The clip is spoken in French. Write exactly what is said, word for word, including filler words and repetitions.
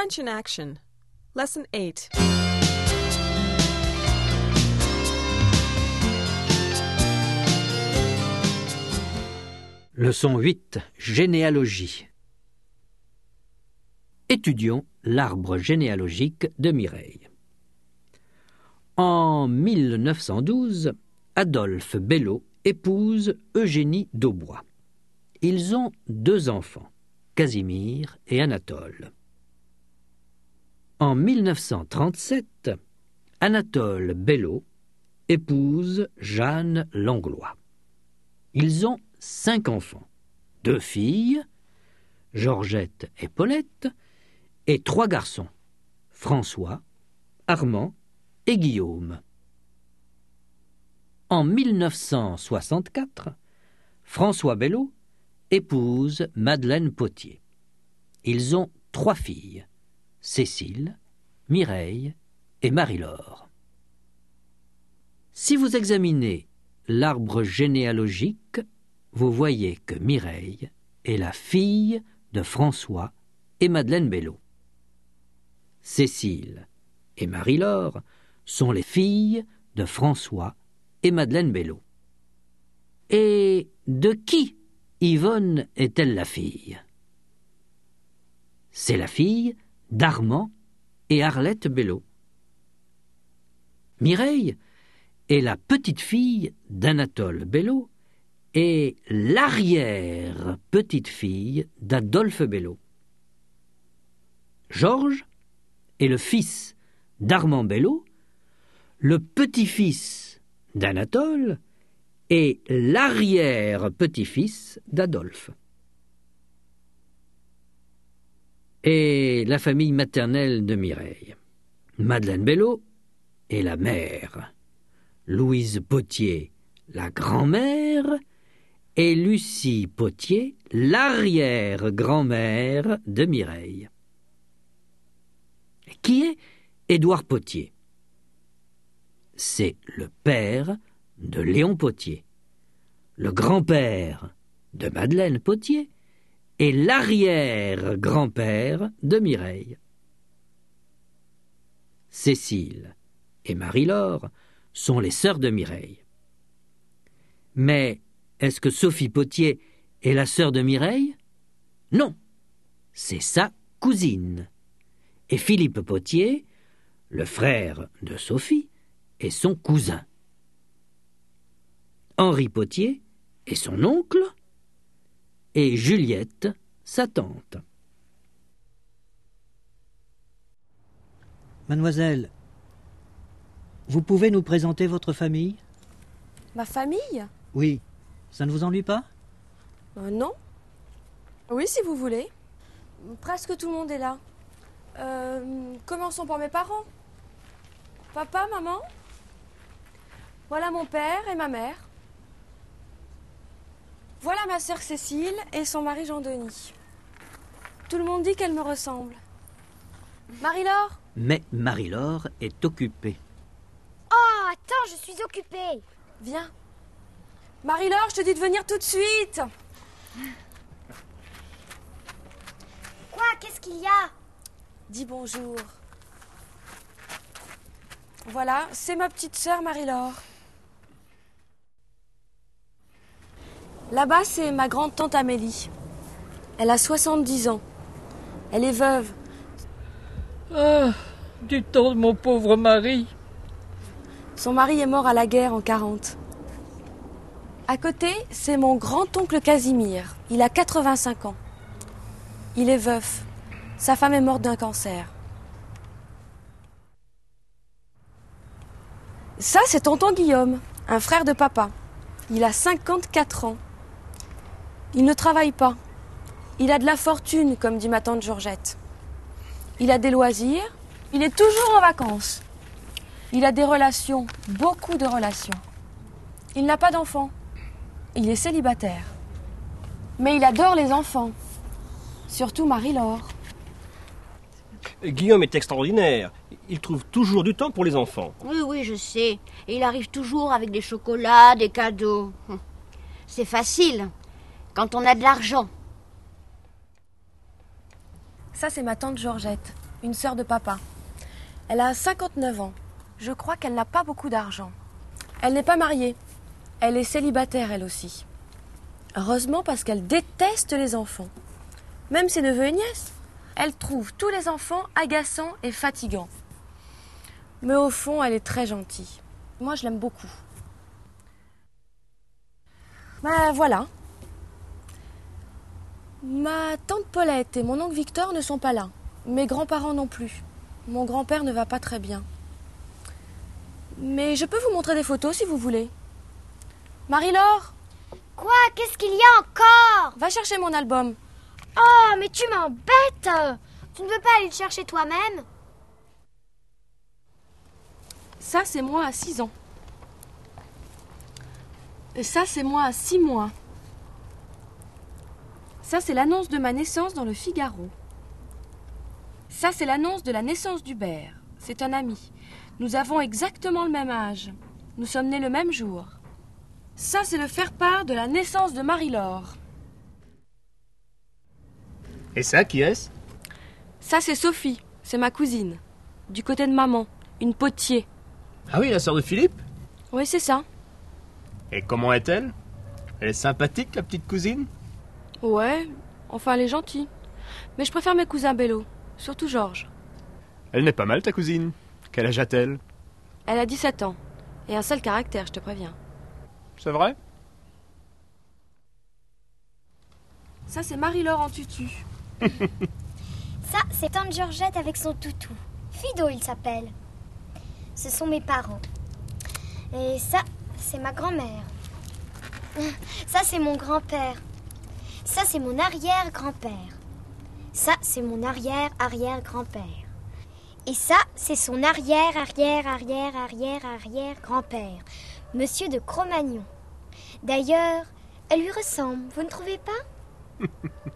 French in Action. Lesson eight. Leçon huit. Généalogie. Étudions l'arbre généalogique de Mireille. En mille neuf cent douze, Adolphe Bello épouse Eugénie Daubois. Ils ont deux enfants, Casimir et Anatole. En mille neuf cent trente-sept, Anatole Bello épouse Jeanne Langlois. Ils ont cinq enfants, deux filles, Georgette et Paulette, et trois garçons, François, Armand et Guillaume. En mille neuf cent soixante-quatre, François Bello épouse Madeleine Potier. Ils ont trois filles, Cécile, Mireille et Marie-Laure. Si vous examinez l'arbre généalogique, vous voyez que Mireille est la fille de François et Madeleine Bello. Cécile et Marie-Laure sont les filles de François et Madeleine Bello. Et de qui Yvonne est-elle la fille? C'est la fille d'Armand et Arlette Bello. Mireille est la petite-fille d'Anatole Bello et l'arrière-petite-fille d'Adolphe Bello. Georges est le fils d'Armand Bello, le petit-fils d'Anatole et l'arrière-petit-fils d'Adolphe. Et la famille maternelle de Mireille. Madeleine Bello est la mère, Louise Potier la grand-mère et Lucie Potier l'arrière-grand-mère de Mireille. Qui est Édouard Potier? C'est le père de Léon Potier, le grand-père de Madeleine Potier et l'arrière-grand-père de Mireille. Cécile et Marie-Laure sont les sœurs de Mireille. Mais est-ce que Sophie Potier est la sœur de Mireille? Non, c'est sa cousine. Et Philippe Potier, le frère de Sophie, est son cousin. Henri Potier est son oncle et Juliette sa tante. Mademoiselle, vous pouvez nous présenter votre famille? Ma famille? Oui. Ça ne vous ennuie pas? euh, Non. Oui, si vous voulez. Presque tout le monde est là. Euh, commençons par mes parents. Papa, maman. Voilà mon père et ma mère. Voilà ma sœur Cécile et son mari Jean-Denis. Tout le monde dit qu'elle me ressemble. Marie-Laure? Mais Marie-Laure est occupée. Oh, attends, je suis occupée. Viens. Marie-Laure, je te dis de venir tout de suite. Quoi? Qu'est-ce qu'il y a? Dis bonjour. Voilà, c'est ma petite sœur Marie-Laure. Là-bas, c'est ma grande-tante Amélie. Elle a soixante-dix ans. Elle est veuve. Ah, du temps de mon pauvre mari. Son mari est mort à la guerre en quarante. À côté, c'est mon grand-oncle Casimir. Il a quatre-vingt-cinq ans. Il est veuf. Sa femme est morte d'un cancer. Ça, c'est tonton Guillaume, un frère de papa. Il a cinquante-quatre ans. Il ne travaille pas. Il a de la fortune, comme dit ma tante Georgette. Il a des loisirs. Il est toujours en vacances. Il a des relations, beaucoup de relations. Il n'a pas d'enfants. Il est célibataire. Mais il adore les enfants. Surtout Marie-Laure. Guillaume est extraordinaire. Il trouve toujours du temps pour les enfants. Oui, oui, je sais. Et il arrive toujours avec des chocolats, des cadeaux. C'est facile, quand on a de l'argent. Ça, c'est ma tante Georgette. une sœur de papa. Elle a cinquante-neuf ans. Je crois qu'elle n'a pas beaucoup d'argent. Elle n'est pas mariée. Elle est célibataire, elle aussi. Heureusement, parce qu'elle déteste les enfants. Même ses neveux et nièces. Elle trouve tous les enfants agaçants et fatigants. Mais au fond, elle est très gentille. Moi, je l'aime beaucoup. Ben voilà. Ma tante Paulette et mon oncle Victor ne sont pas là. Mes grands-parents non plus. Mon grand-père ne va pas très bien. Mais je peux vous montrer des photos si vous voulez. Marie-Laure, Quoi? Qu'est-ce qu'il y a encore? va chercher mon album. Oh, mais tu m'embêtes! Tu ne veux pas aller le chercher toi-même? Ça, c'est moi à six ans. Et ça, c'est moi à six mois. Ça, c'est l'annonce de ma naissance dans le Figaro. Ça, c'est l'annonce de la naissance d'Hubert. C'est un ami. Nous avons exactement le même âge. Nous sommes nés le même jour. Ça, c'est le faire-part de la naissance de Marie-Laure. Et ça, qui est-ce? Ça, c'est Sophie. C'est ma cousine. Du côté de maman. Une potier. Ah oui, la sœur de Philippe? Oui, c'est ça. Et comment est-elle? Elle est sympathique, la petite cousine? Ouais, enfin, elle est gentille. Mais je préfère mes cousins Bello. Surtout Georges. Elle n'est pas mal, ta cousine. Quel âge a-t-elle? Elle a dix-sept ans. Et un seul caractère, je te préviens. C'est vrai? Ça, c'est Marie-Laure en tutu. Ça, c'est tante Georgette avec son toutou. Fido, il s'appelle. Ce sont mes parents. Et ça, c'est ma grand-mère. Ça, c'est mon grand-père. Ça, c'est mon arrière-grand-père. Ça, c'est mon arrière-arrière-grand-père. Et ça, c'est son arrière-arrière-arrière-arrière-arrière-grand-père, Monsieur de Cro-Magnon. D'ailleurs, elle lui ressemble, vous ne trouvez pas?